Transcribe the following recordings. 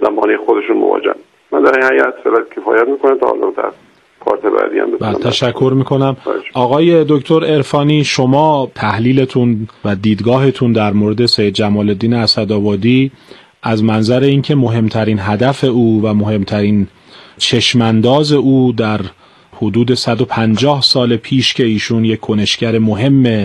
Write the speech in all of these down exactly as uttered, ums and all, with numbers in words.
زمانه خودشون مواجهن. من در این حیات فعلا کفایت میکنه تا حالا در پارت بعدی هم بتونم. تشکر میکنم. آقای دکتر عرفانی، شما تحلیلتون و دیدگاهتون در مورد سید جمال الدین اسدآبادی از منظر اینکه مهمترین هدف او و مهمترین چشمانداز او در حدود صد و پنجاه سال پیش که ایشون یک کنشگر مهم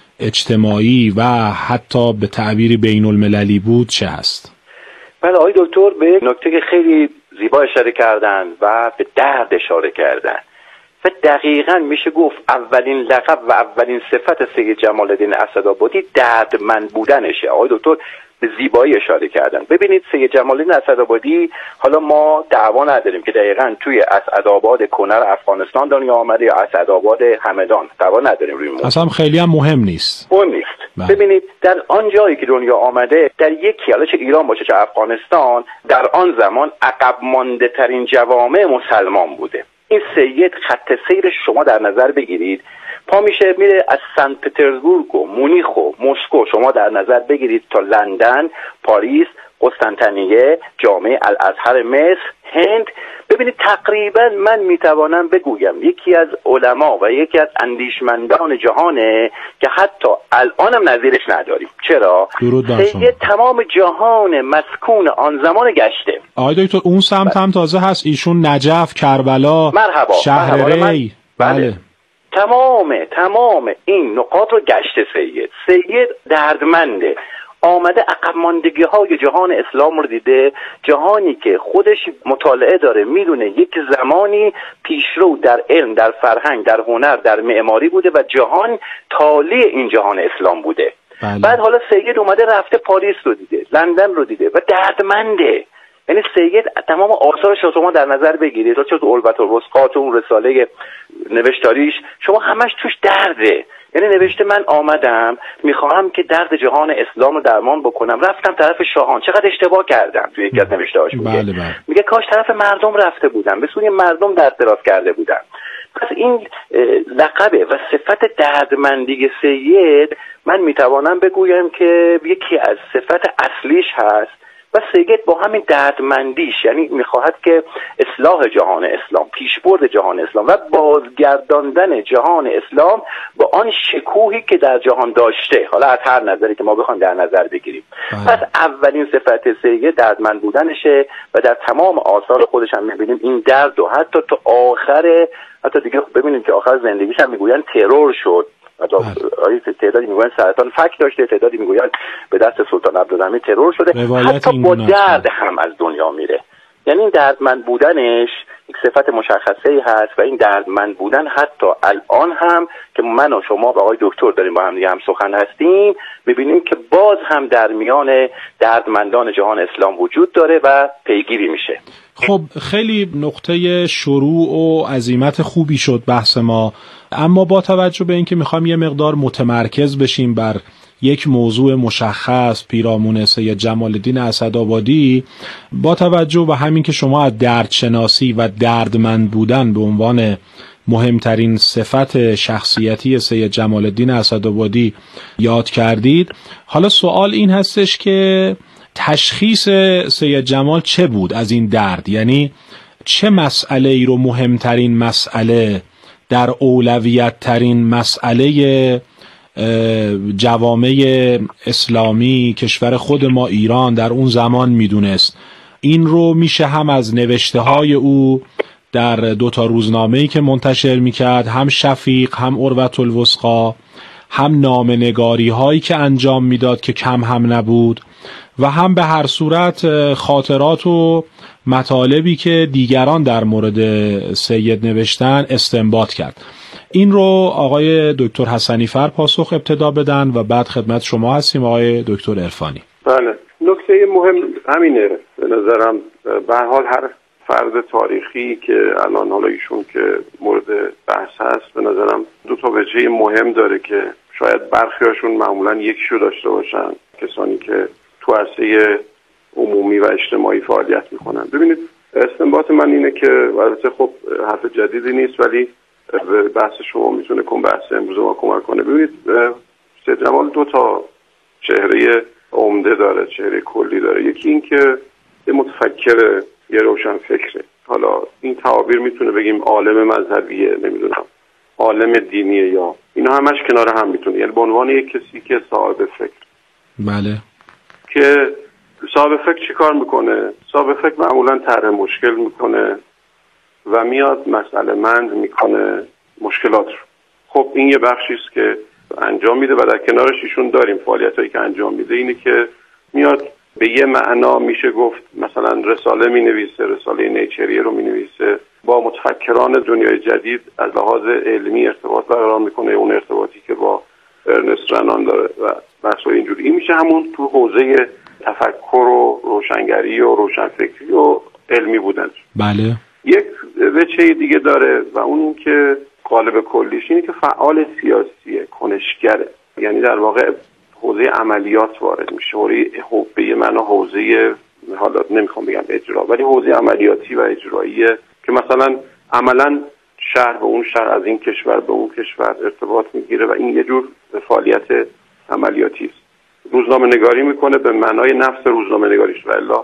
اجتماعی و حتی به تعبیری بین المللی بود چه هست؟ بله آقای دکتر به نکته که خیلی زیبا اشاره کردن و به درد اشاره کردن و دقیقاً میشه گفت اولین لقب و اولین صفت سید جمال الدین اسدآبادی دردمند بودنشه. آقای دکتر به زیبایی اشاره کردن. ببینید سید جمال الدین اسدآبادی، حالا ما دعوا نداریم که دقیقاً توی اسدآباد کنر افغانستان دنیا آمده یا اسدآباد همدان، دعوا نداریم روی موضوع. اصلا خیلی هم مهم نیست. مهم نیست. بله. ببینید در آن جایی که دنیا آمده، در یکی، حالا چه ایران باشه چه افغانستان، در آن زمان عقب مانده ترین جوامع مسلمان بوده. این سید خط سیر شما در نظر بگیرید، پا میشه میره از سن پترزبورگ و مونیخ و مسکو شما در نظر بگیرید تا لندن، پاریس، قسطنطنیه، جامعه الازهر مصر، هند. ببینید تقریبا من میتوانم بگویم یکی از علما و یکی از اندیشمندان جهانه که حتی الانم نظیرش نداریم. چرا؟ سید تمام جهان مسکون آن زمان گشته. آقای دکتر اون سمت هم تازه هست، ایشون نجف، کربلا، مرحبا، شهر مرحبا ری. بله. بله. تمام تمام این نقاط رو گشته سید. سید دردمنده، آمده عقب ماندگی های جهان اسلام رو دیده، جهانی که خودش مطالعه داره، میدونه یک زمانی پیشرو در علم، در فرهنگ، در هنر، در معماری بوده و جهان تالی این جهان اسلام بوده. بله. بعد حالا سید اومده رفته پاریس رو دیده، لندن رو دیده و دردمنده. یعنی سید تمام آثارش رو شما در نظر بگیرید، چه تو البت الوثقا، تو اون رساله نوشتاریش، شما همش توش درده. یعنی نوشته من آمدم میخواهم که درد جهان اسلام رو درمان بکنم، رفتم طرف شاهان، چقدر اشتباه کردم. توی یکی از نوشته‌هاش میگه بله بله. میگه کاش طرف مردم رفته بودم، به سوی مردم دست دراز کرده بودم. پس این لقبه و صفت دردمندی سید من میتوانم بگویم که یکی از صفت اصلیش هست و سید با همین دردمندیش، یعنی میخواهد که اصلاح جهان اسلام، پیشبرد جهان اسلام و بازگرداندن جهان اسلام با آن شکوهی که در جهان داشته، حالا از هر نظری که ما بخوایم در نظر بگیریم. پس اولین صفت سید دردمند بودنشه و در تمام آثار خودش هم میبینیم این درد و حتی تو آخر، حتی دیگه ببینیم که آخر زندگیش هم میگوین ترور شد. حتی تعدادی میگوین سرطان فک داشته، تعدادی میگوین به دست سلطان عبدالحمید ترور شده، حتی با درد هم از دنیا میره. یعنی این دردمند بودنش یک صفت مشخصه هست و این دردمند بودن حتی الان هم که من و شما و آقای دکتر داریم با هم دیگه هم سخن هستیم، میبینیم که باز هم در میان دردمندان جهان اسلام وجود داره و پیگیری میشه. خب خیلی نقطه شروع و عزیمت خوبی شد بحث ما، اما با توجه به اینکه میخوایم یه مقدار متمرکز بشیم بر یک موضوع مشخص پیرامون سید جمال الدین اسدآبادی، با توجه به همین که شما از دردشناسی و دردمند بودن به عنوان مهمترین صفت شخصیتی سید جمال الدین اسدآبادی یاد کردید، حالا سوال این هستش که تشخیص سید جمال چه بود از این درد؟ یعنی چه مسئله ای رو مهمترین مسئله در اولویت ترین مسئله جوامع اسلامی کشور خود ما ایران در اون زمان میدونست؟ این رو میشه هم از نوشته های او در دوتا روزنامه‌ای که منتشر میکرد، هم شفیق هم اروة الوثقا، هم نامه‌نگاری هایی که انجام میداد که کم هم نبود، و هم به هر صورت خاطرات و مطالبی که دیگران در مورد سید نوشتن استنباط کرد. این رو آقای دکتر حسنی فر پاسخ ابتدا بدن و بعد خدمت شما هستیم آقای دکتر عرفانی. بله، نکته مهم همینه به نظرم. به هر حال هر فرد تاریخی که الان حالا ایشون که مورد بحث هست، به نظرم دو تا وجه مهم داره که شاید برخیاشون معمولا یکیشو داشته باشن، کسانی که تو عرصه عمومی و اجتماعی فعالیت میکنن. ببینید استنباط من اینه که البته خب حرف جدیدی نیست ولی بحث شما میتونه کن بحث امروز ما کمک کنه. ببینید سید جمال دو تا چهره عمده داره، چهره کلی داره. یکی این که یه متفکر، یه روشن فکره. حالا این تعابیر میتونه بگیم عالم مذهبیه، نمیدونم عالم دینیه، یا اینا همش کنار هم میتونه، یعنی به عنوان یک کسی که صاحب فکر. بله. که صاحب فکر چی کار میکنه؟ صاحب فکر معمولا طرح مشکل میکنه و میاد مسئله مند میکنه مشکلات رو. خب این یه بخشیست که انجام میده و در کنارش ایشون داریم فعالیتایی که انجام میده اینه که میاد به یه معنا میشه گفت مثلا رساله مینویسه، رساله نیچریه رو مینویسه، با متفکران دنیای جدید از لحاظ علمی ارتباط برقرار میکنه، اون ارتباطی که با ارنست رنان داره و بحثای اینجوری. این میشه همون تو حوزه تفکر و روشنگری و روشنفکری و علمی بودن. بله. یک وجه دیگه داره و اون این که قالب کلیش اینه که فعال سیاسیه، کنشگره، یعنی در واقع حوزه عملیات وارد میشه. به یه معنا حوزه، حالا نمیخوام بگم اجرا، ولی حوزه عملیاتی و اجراییه که مثلا عملا شهر به اون شهر، از این کشور به اون کشور ارتباط میگیره و این یه جور فعالیت عملیاتی است. روزنامه نگاری میکنه به معنای نفس روزنامه نگاریش و الا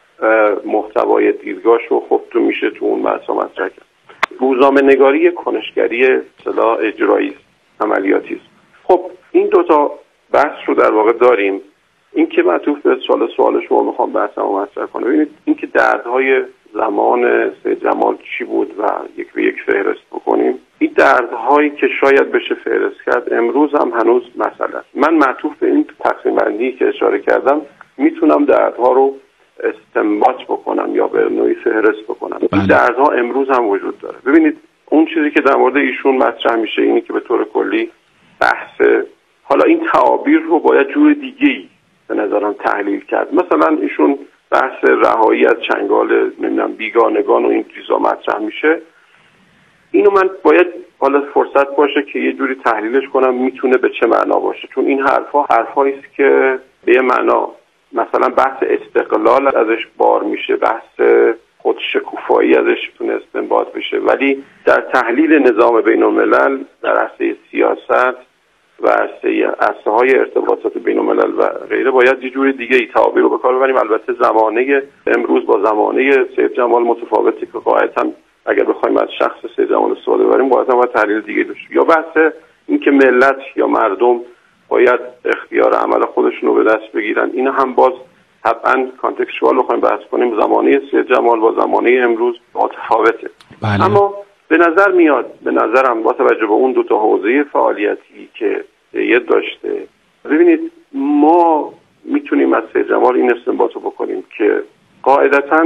محتوای دیدگاهش رو خب تو میشه تو اون بحثا مطرح کرد. روزنامه نگاری کنشگری اصطلاح اجرایی است، عملیاتی است. خب این دو تا بحث رو در واقع داریم. این که معطوف به سوال سوال شما میخوام بحثمو مطرح کنم. ببینید این که دردهای زمان سید جمال چی بود و یک به یک فهرست بکنیم، این دردهایی که شاید بشه فهرست کرد امروز هم هنوز مسئله است. من معطوف به این تقسیم بندی که اشاره کردم میتونم دردها رو استنباط بکنم یا به نوعی فهرست بکنم. بله. این دردها امروز هم وجود داره. ببینید اون چیزی که در مورد ایشون مطرح میشه اینه که به طور کلی بحث، حالا این تعابیر رو باید جور دیگه‌ای به نظرم تحلیل کرد. مثلا ایشون بحث رهایی از چنگال نمیدونم بیگانگان و این چیزا مطرح میشه، اینو من باید حالا فرصت باشه که یه جوری تحلیلش کنم میتونه به چه معنا باشه، چون این حرفا حرفایی است که به معنا مثلا بحث استقلال ازش بار میشه، بحث خودشکوفایی ازش میتونه استنباط بشه، ولی در تحلیل نظام بین الملل در عرصه سیاست و عرصه های ارتباطات بین الملل و غیره باید یه جور دیگه ای تعابیر رو به کار ببریم. البته زمانه امروز با زمانه سید جمال متفاوته که قاعدتاً اگر بخوایم از شخص سید جمال استفاده ببریم قاعدتاً باید تحلیل دیگه داشت. یا بحث این که ملت یا مردم باید اختیار عمل خودشون رو به دست بگیرن، اینا هم باز طبعاً کانتکستوال بخوایم بحث کنیم زمانه سید جمال با زمانه امروز متفاوته. بله. اما به نظر میاد، به نظرم با توجه به اون دو تا حوزه فعالیتی که سید داشته، ببینید ما میتونیم از سید جمال این استنباط رو بکنیم که قاعدتاً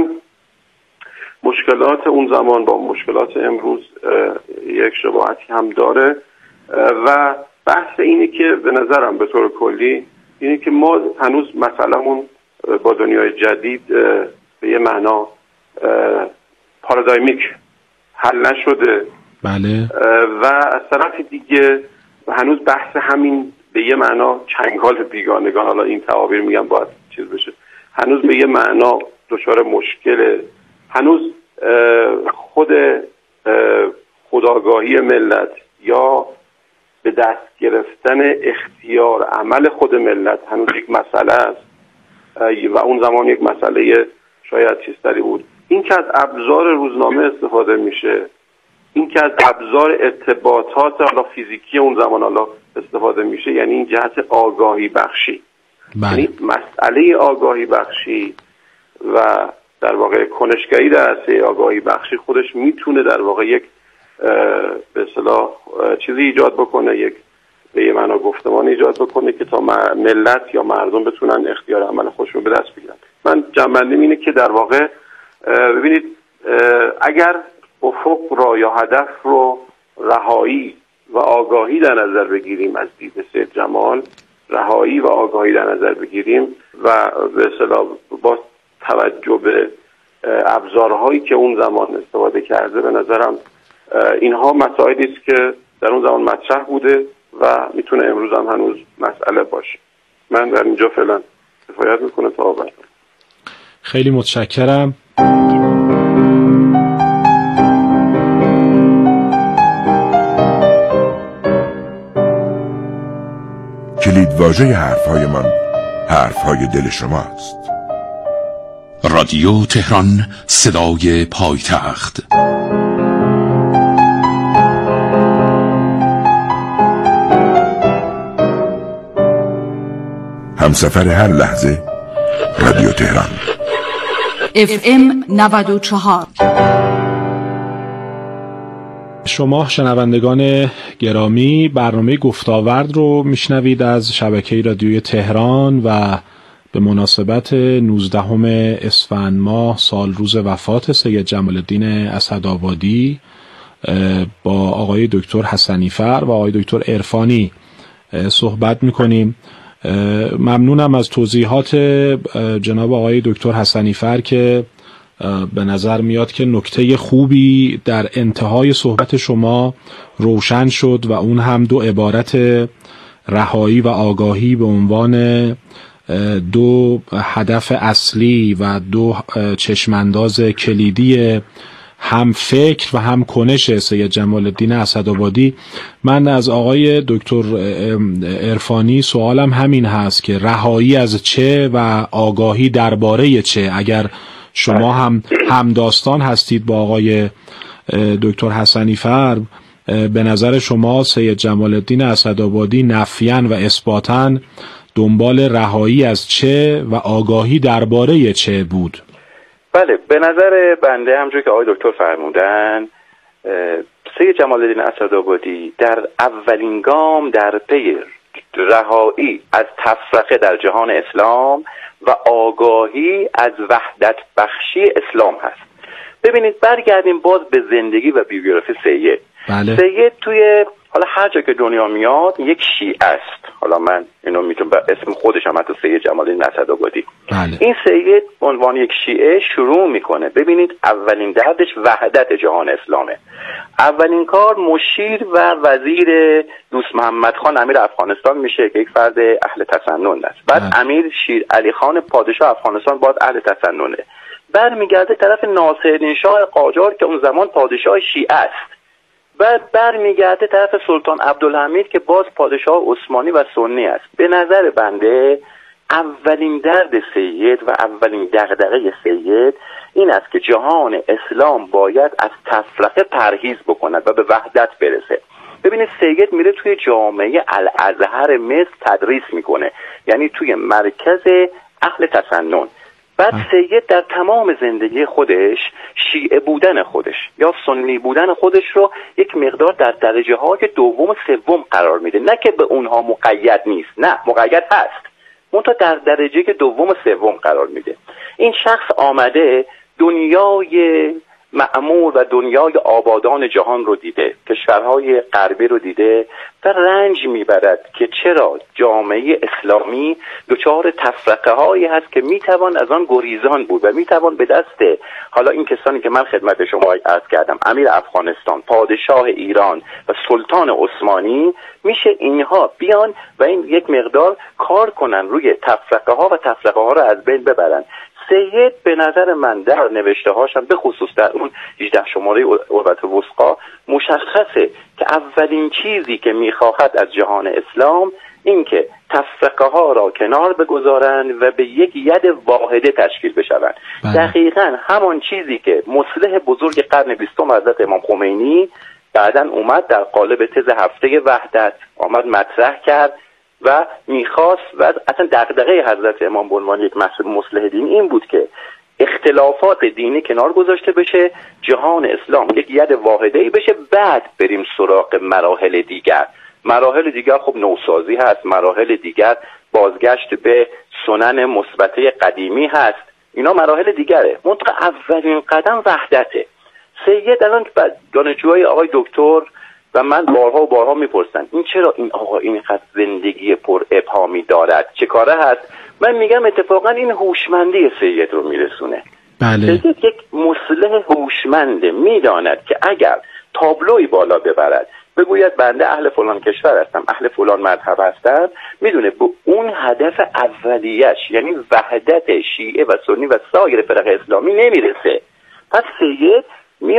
مشکلات اون زمان با مشکلات امروز یک شباهتی هم داره و بحث اینه که به نظرم به طور کلی اینه که ما هنوز مسئله‌مون با دنیای جدید به یه معنا پارادایمیک حل نشده. بله. و از طرف دیگه هنوز بحث همین به یه معنا چنگال بیگانگان، حالا این تعابیر میگم باید چیز بشه، هنوز به یه معنا دچار مشکل، هنوز خود خودآگاهی ملت یا به دست گرفتن اختیار عمل خود ملت هنوز یک مسئله است و اون زمان یک مسئله شاید چیزتری بود. این که از ابزار روزنامه استفاده میشه، این که از ابزار ارتباطات حالا فیزیکی اون زمان حالا استفاده میشه، یعنی این جهت آگاهی بخشی. بله. یعنی مسئله آگاهی بخشی و در واقع کنشگری در عرصه آگاهی بخشی خودش میتونه در واقع یک به اصطلاح چیزی ایجاد بکنه، یک به یه معنا گفتمان ایجاد بکنه که تا ملت یا مردم بتونن اختیار عمل خودشون به دست بگیرن. من جمع‌بندیم اینه که در واقع ببینید اگر افق را یا هدف رو رهایی و آگاهی در نظر بگیریم، از دید سید جمال رهایی و آگاهی در نظر بگیریم و به اصطلاح با توجه به ابزارهایی که اون زمان استفاده کرده، به نظرم اینها مسائلی است که در اون زمان مطرح بوده و میتونه امروز هم هنوز مسئله باشه. من در اینجا فعلا کفایت میکنه تا بعد. خیلی متشکرم. کلید واژه حرفهای من حرفهای دل شماست. رادیو تهران، صدای پایتخت. همسفر هر لحظه رادیو تهران اف ام نود و چهار. شما شنوندگان گرامی برنامه گفتاورد رو میشنوید از شبکه رادیوی تهران و به مناسبت نوزدهم اسفند ماه سال روز وفات سید جمال الدین اسدآبادی با آقای دکتر حسنیفر و آقای دکتر عرفانی صحبت میکنیم. ممنونم از توضیحات جناب آقای دکتر حسنیفر که به نظر میاد که نکته خوبی در انتهای صحبت شما روشن شد و اون هم دو عبارت رهایی و آگاهی به عنوان دو هدف اصلی و دو چشمانداز کلیدی هم فکر و هم کنش سید جمال الدین اسدآبادی. من از آقای دکتر عرفانی سوالم همین هست که رهایی از چه و آگاهی درباره چه؟ اگر شما هم همداستان هستید با آقای دکتر حسنیفر، به نظر شما سید جمال الدین اسدآبادی نفیاً و اثباتاً دنبال رهایی از چه و آگاهی درباره چه بود؟ بله، به نظر بنده همونجوری که آقای دکتر فرمودن، سید جمال الدین اسدآبادی در اولین گام در پی رهایی از تفرقه در جهان اسلام و آگاهی از وحدت بخشی اسلام هست. ببینید، برگردیم باز به زندگی و بیوگرافی سید. بله. سید توی حالا هر جا که دنیا میاد یک شیعه است. حالا من اینو میتونم به اسم خودش هم حتی سید جمال الدین اسدآبادی. بله. این سید به عنوان یک شیعه شروع میکنه. ببینید، اولین دردش وحدت جهان اسلامه. اولین کار مشیر و وزیر دوست محمد خان امیر افغانستان میشه که یک فرد اهل تسنن است. بعد بله. امیر شیر علی خان پادشاه افغانستان باز اهل تسننه. برمیگرده طرف ناصرالدین شاه قاجار که اون زمان پادشاه شیعه است. بعد برمیگرده طرف سلطان عبدالحمید که باز پادشاه عثمانی و سنی است. به نظر بنده اولین درد سید و اولین دغدغه سید این است که جهان اسلام باید از تفرقه پرهیز بکند و به وحدت برسه. ببینید، سید میره توی جامعه الازهر مصر تدریس میکنه، یعنی توی مرکز اهل تسنن. بعد سید در تمام زندگی خودش شیعه بودن خودش یا سنی بودن خودش رو یک مقدار در درجه های دوم و سوم قرار میده. نه که به اونها مقید نیست، نه، مقید هست، منتها در درجه که دوم و سوم قرار میده. این شخص آمده دنیای معمور و دنیای آبادان جهان رو دیده، کشورهای غربی رو دیده و رنج میبرد که چرا جامعه اسلامی دچار تفرقه هایی هست که میتوان از آن گریزان بود و میتوان به دست حالا این کسانی که من خدمت شما عرض کردم، امیر افغانستان، پادشاه ایران و سلطان عثمانی، میشه اینها بیان و این یک مقدار کار کنن روی تفرقه ها و تفرقه ها رو از بین ببرن. سید به نظر من در نوشته هاشم به خصوص در اون هجده شماره عروة الوثقی مشخصه که اولین چیزی که میخواهد از جهان اسلام این که تفرقه ها را کنار بگذارند و به یک ید واحده تشکیل بشوند. دقیقاً همان چیزی که مصلح بزرگ قرن بیستم حضرت امام خمینی بعداً اومد در قالب تز هفته وحدت آمد مطرح کرد و میخواست و اصلا دغدغه حضرت امام به عنوان یک مسئول مصلح دین این بود که اختلافات دینی کنار گذاشته بشه، جهان اسلام یک ید واحده‌ای بشه، بعد بریم سراغ مراحل دیگر. مراحل دیگر خب نوسازی هست، مراحل دیگر بازگشت به سنن مثبته قدیمی هست، اینا مراحل دیگره. منطقه اولین قدم وحدته. سید الان دانشجوهای آقای دکتر و من بارها و بارها میپرسن این چرا این آقا اینقدر زندگی پر ابهامی دارد، چه کاره هست؟ من میگم اتفاقا این هوشمندی سید رو میرسونه. بله. سید یک مصلح هوشمنده، میداند که اگر تابلوی بالا ببرد بگوید بنده اهل فلان کشور هستم، اهل فلان مذهب هستم، میدونه به اون هدف اولیش یعنی وحدت شیعه و سنی و سایر فرق اسلامی نمیرسه. پس سید میاد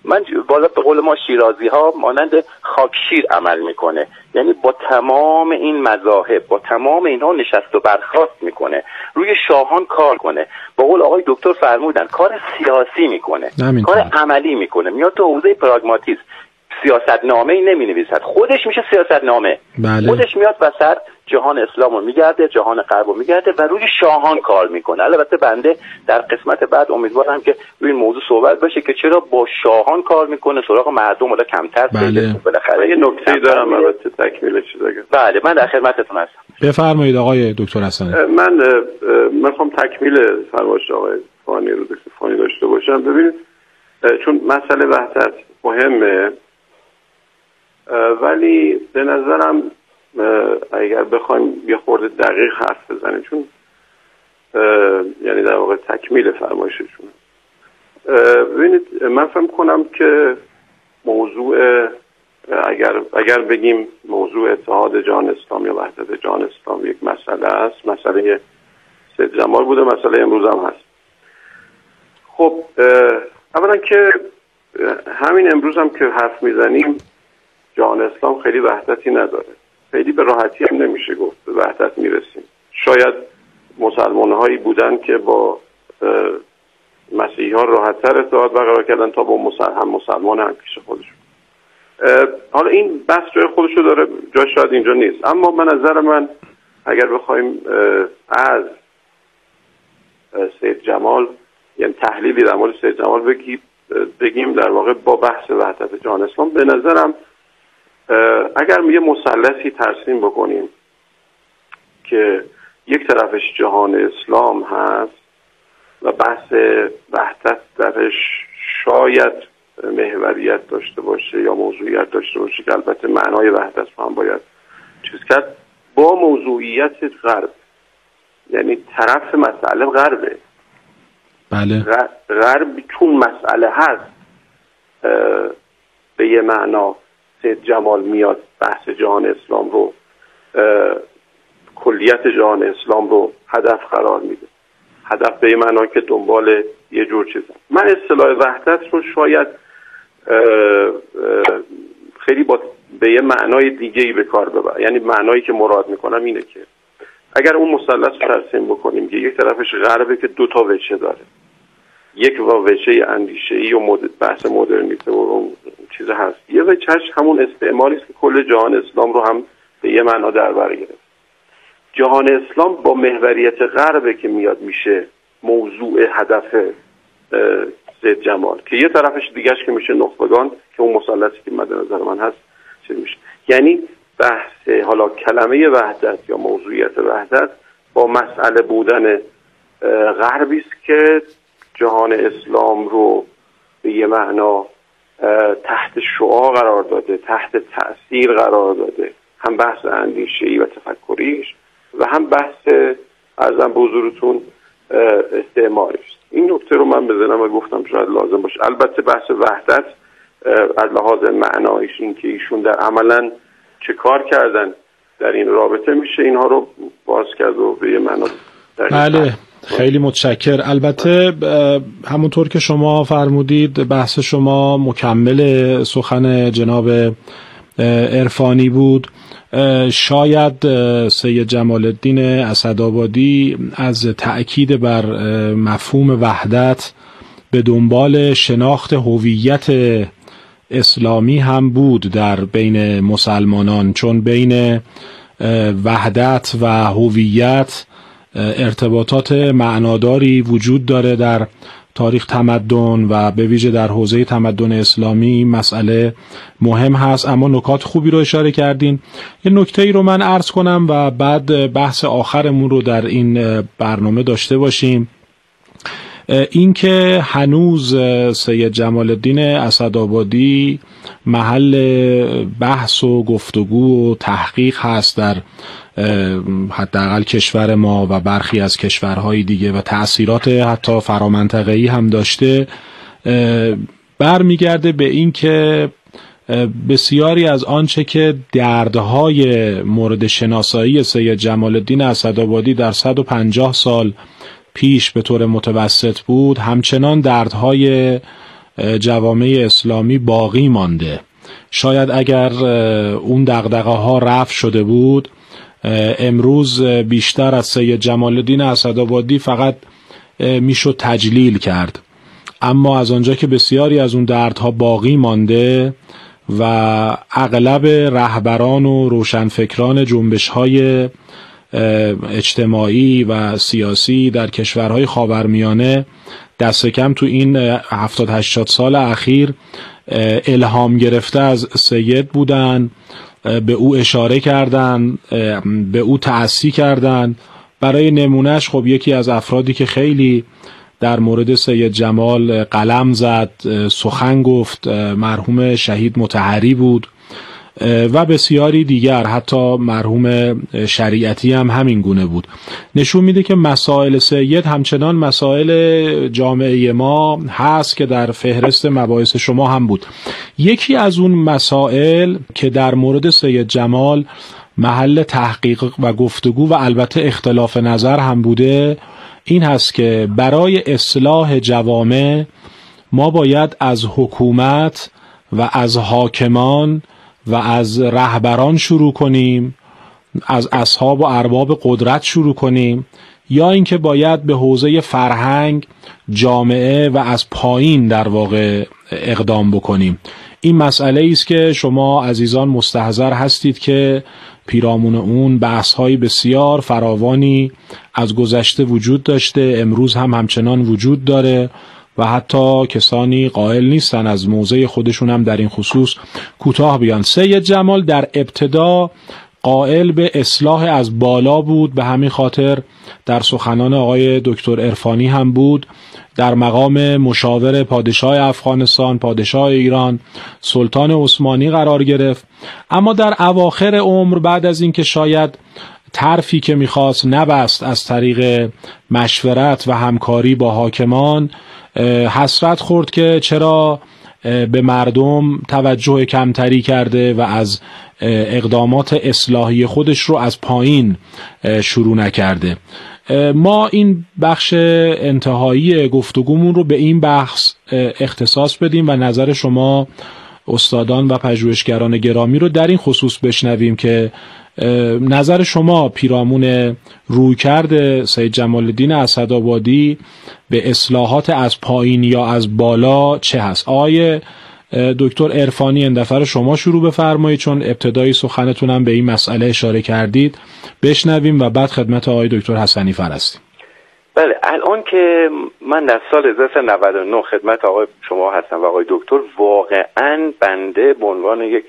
من بالا به قول ما شیرازی ها مانند خاکشیر عمل میکنه، یعنی با تمام این مذاهب، با تمام اینها نشست و برخاست میکنه، روی شاهان کار کنه. با قول آقای دکتر فرمودن کار سیاسی میکنه، کار عملی میکنه، میاد تو حوزه پراگماتیسم. سیاست نامه ای نمی نویسد، خودش میشه سیاست نامه. بله. خودش میاد وسط جهان اسلام رو میگرده، جهان غرب رو میگرده و روی شاهان کار میکنه. البته بنده در قسمت بعد امیدوارم که روی این موضوع صحبت بشه که چرا با شاهان کار میکنه، سراغ مردم ولی کمتر. بله. بالاخره یه نکته دارم البته تکمیلش بگم. بله من در خدمتتون هستم. بفرمایید آقای دکتر حسنی. من میخوام تکمیل فرمایش آقای فانی رو دکتر فانی داشته باشم. ببینید چون مسئله وحدت مهمه، ولی به نظرم اگر بخوایم یه خورده دقیق حرف بزنیم، چون یعنی در واقع تکمیل فرمایششون، ببینید من فهم کنم که موضوع اگر اگر بگیم موضوع اتحاد جهان اسلامی یا وحدت جهان اسلامی یک مسئله است، مسئله سید جمال بوده، مسئله امروز هم هست. خب اولا که همین امروز هم که حرف میزنیم جهان اسلام خیلی وحدتی نداره، خیلی به راحتی هم نمیشه گفت به وحدت میرسیم. شاید مسلمان هایی بودن که با مسیحی ها راحت تر اتحاد برقرار کردن تا با مسلمان هم مسلمان هم پیش خودشون. حالا این بحث جای خودشو داره، جای شاید اینجا نیست، اما به نظر من اگر بخوایم از سید جمال یعنی تحلیلی در مورد سید جمال بگیم بگیم در واقع با بحث وحدت جهان اسلام، به نظرم اگر یه مثلثی ترسیم بکنیم که یک طرفش جهان اسلام هست و بحث وحدت درش شاید محوریت داشته باشه یا موضوعیت داشته باشه که البته معنای وحدت هم باید چیز کرد، با موضوعیت غرب، یعنی طرف مسئله غربه. بله. غرب چون مسئله هست به یه معنا سید جمال میاد بحث جهان اسلام رو، کلیت جهان اسلام رو هدف قرار میده. هدف به یه معنا که دنبال یه جور چیزه. من اصطلاح وحدت رو شاید اه اه خیلی با به یه معنای دیگه‌ای به کار ببرم، یعنی معنایی که مراد میکنم اینه که اگر اون مثلث رو ترسیم بکنیم که یک طرفش غربه که دو تا وجه داره، یک وجه اندیشه‌ای و مد... بحث مدرنیته و اون چیز هست، یه وجهش همون استعماری است که کل جهان اسلام رو هم به یه معنا در بر گرفت. جهان اسلام با محوریت غربه که میاد میشه موضوع هدف سید جمال، که یه طرفش دیگهش که میشه نخبگان که اون مثلثی که مد نظر من هست چیز میشه. یعنی بحث حالا کلمه وحدت یا موضوعیت وحدت با مسئله بودن غربی است که جهان اسلام رو به یه معنا تحت شعاع قرار داده، تحت تأثیر قرار داده، هم بحث اندیشه‌ای و تفکریش و هم بحث ارزم به حضورتون استعماریش. این نکته رو من بزنم و گفتم شاید لازم باشه. البته بحث وحدت از لحاظ معنایش این که ایشون در عملاً چه کار کردن در این رابطه میشه اینها رو باز کرد و به یه معنا. بله خیلی متشکر. البته همونطور که شما فرمودید بحث شما مکمل سخن جناب عرفانی بود. شاید سید جمال الدین اسدآبادی از تأکید بر مفهوم وحدت به دنبال شناخت هویت اسلامی هم بود در بین مسلمانان، چون بین وحدت و هویت ارتباطات معناداری وجود داره در تاریخ تمدن و به ویژه در حوزه تمدن اسلامی مسئله مهم هست. اما نکات خوبی رو اشاره کردین. یه نکته ای رو من عرض کنم و بعد بحث آخرمون رو در این برنامه داشته باشیم. این که هنوز سید جمال الدین اسدآبادی محل بحث و گفتگو و تحقیق هست در حداقل کشور ما و برخی از کشورهای دیگه و تأثیرات حتی فرامنطقه‌ای هم داشته، برمیگرده به این که بسیاری از آنچه که دردهای مورد شناسایی سید جمال الدین اسدآبادی در صد و پنجاه سال پیش به طور متوسط بود، همچنان دردهای جوامع اسلامی باقی مانده. شاید اگر اون دغدغه ها رفع شده بود، امروز بیشتر از سید جمال الدین اسدآبادی فقط میشد تجلیل کرد. اما از آنجا که بسیاری از اون دردها باقی مانده و اغلب رهبران و روشنفکران جنبش‌های اجتماعی و سیاسی در کشورهای خاورمیانه دست کم تو این هفتاد هشتاد سال اخیر الهام گرفته از سید بودن، به او اشاره کردن، به او تأسی کردن. برای نمونهش خب یکی از افرادی که خیلی در مورد سید جمال قلم زد، سخن گفت، مرحوم شهید مطهری بود و بسیاری دیگر، حتی مرحوم شریعتی هم همین گونه بود. نشون میده که مسائل سید همچنان مسائل جامعه ما هست که در فهرست مباحث شما هم بود. یکی از اون مسائل که در مورد سید جمال محل تحقیق و گفتگو و البته اختلاف نظر هم بوده این هست که برای اصلاح جوامع ما باید از حکومت و از حاکمان و از رهبران شروع کنیم، از اصحاب و ارباب قدرت شروع کنیم، یا اینکه باید به حوزه فرهنگ، جامعه و از پایین در واقع اقدام بکنیم. این مسئله است که شما عزیزان مستحضر هستید که پیرامون اون بحث‌های بسیار فراوانی از گذشته وجود داشته، امروز هم همچنان وجود داره و حتی کسانی قائل نیستن از موضع خودشون هم در این خصوص کوتاه بیان. سید جمال در ابتدا قائل به اصلاح از بالا بود، به همین خاطر در سخنان آقای دکتر عرفانی هم بود، در مقام مشاور پادشاه افغانستان، پادشاه ایران، سلطان عثمانی قرار گرفت. اما در اواخر عمر بعد از اینکه شاید طرفی که میخواست نبست از طریق مشورت و همکاری با حاکمان، حسرت خورد که چرا به مردم توجه کمتری کرده و از اقدامات اصلاحی خودش رو از پایین شروع نکرده. ما این بخش انتهایی گفتگومون رو به این بحث اختصاص بدیم و نظر شما استادان و پژوهشگران گرامی رو در این خصوص بشنویم که نظر شما پیرامون رویکرد سید جمال الدین اسدآبادی به اصلاحات از پایین یا از بالا چه هست؟ آقای دکتر عرفانی این دفعه شما شروع بفرمایید، چون ابتدای سخنتونم به این مسئله اشاره کردید. بشنویم و بعد خدمت آقای دکتر حسنی فر هستیم. بله، الان که من در سال هزار و سیصد و نود و نه خدمت آقای شما هستم و آقای دکتر، واقعا بنده به عنوان یک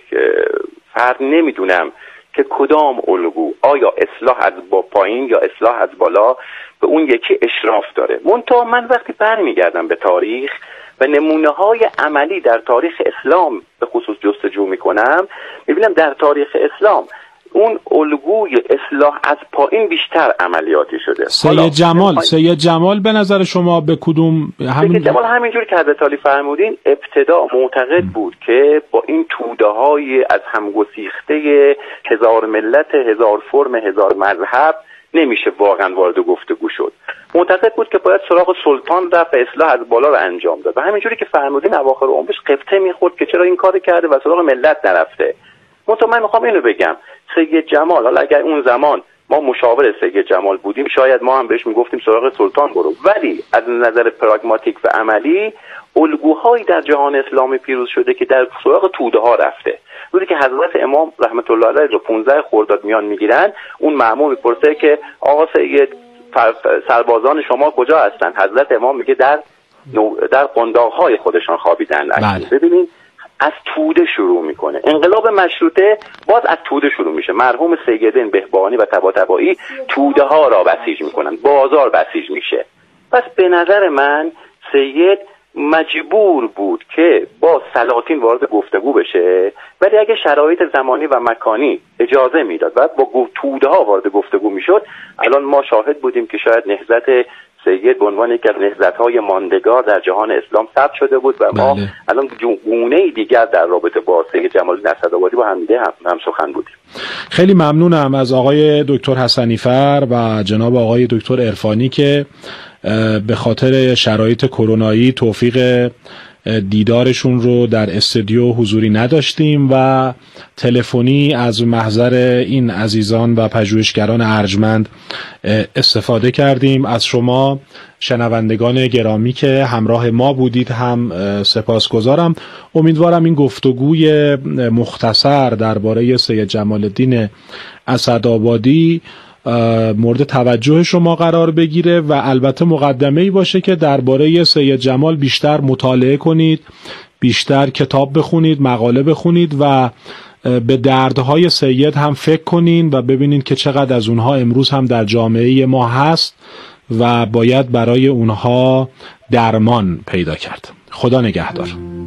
فرد نمیدونم که کدام الگو، آیا اصلاح از با پایین یا اصلاح از بالا، به اون یکی اشراف داره. منتها من وقتی برمیگردم به تاریخ و نمونه های عملی در تاریخ اسلام به خصوص جستجو میکنم، میبینم در تاریخ اسلام اون الگوی اصلاح از پایین بیشتر عملیاتی شده. سید جمال سید جمال به نظر شما به کدوم؟ همین سید جمال همینجور که حضرت علی فرمودین ابتدا معتقد بود که با این توده های از هم گسیخته هزار ملت، هزار فرم، هزار مذهب نمیشه واقعا وارد گفتگو شد. معتقد بود که باید سراغ سلطان رفت و اصلاح از بالا رو انجام داد و همینجوری که فرمودین اواخر عمرش قبطه میخورد که چرا این کار کرده و سراغ ملت نرفته. منتها من میخوام اینو بگم، سید جمال، حالا اگر اون زمان ما مشاور سید جمال بودیم شاید ما هم بهش میگفتیم سراغ سلطان برو، ولی از نظر پراگماتیک و عملی الگوهایی در جهان اسلامی پیروز شده که در سراغ توده ها رفته. روزی که حضرت امام رحمت الله علیه رو پانزده خرداد میان میگیرن، اون مأمون میپرسه که آقا سید سربازان شما کجا هستن؟ حضرت امام میگه در در قنداق‌های خودشان خوابیدن. ببینید از توده شروع میکنه. انقلاب مشروطه باز از توده شروع میشه. مرحوم سیدین بهبهانی و طباطبایی توده ها را بسیج میکنن، بازار بسیج میشه. پس به نظر من سید مجبور بود که با سلاطین وارد گفتگو بشه، ولی اگه شرایط زمانی و مکانی اجازه میداد و با توده ها وارد گفتگو میشد، الان ما شاهد بودیم که شاید نهضت سید به عنوان یکی از نهضت‌های ماندگار در جهان اسلام ثبت شده بود و ما بله. الان گونه‌ای دیگر در رابطه با سید جمال الدین اسدآبادی با هم دیگه هم, هم سخن بودیم. خیلی ممنونم از آقای دکتر حسنی فر و جناب آقای دکتر عرفانی که به خاطر شرایط کرونایی توفیق دیدارشون رو در استودیو حضوری نداشتیم و تلفنی از محضر این عزیزان و پژوهشگران ارجمند استفاده کردیم. از شما شنوندگان گرامی که همراه ما بودید هم سپاسگزارم. امیدوارم این گفتگوی مختصر درباره سید جمال الدین اسدآبادی مورد توجه شما قرار بگیره و البته مقدمه‌ای باشه که درباره سید جمال بیشتر مطالعه کنید، بیشتر کتاب بخونید، مقاله بخونید و به دردهای سید هم فکر کنین و ببینید که چقدر از اونها امروز هم در جامعه ما هست و باید برای اونها درمان پیدا کرد. خدا نگهدار.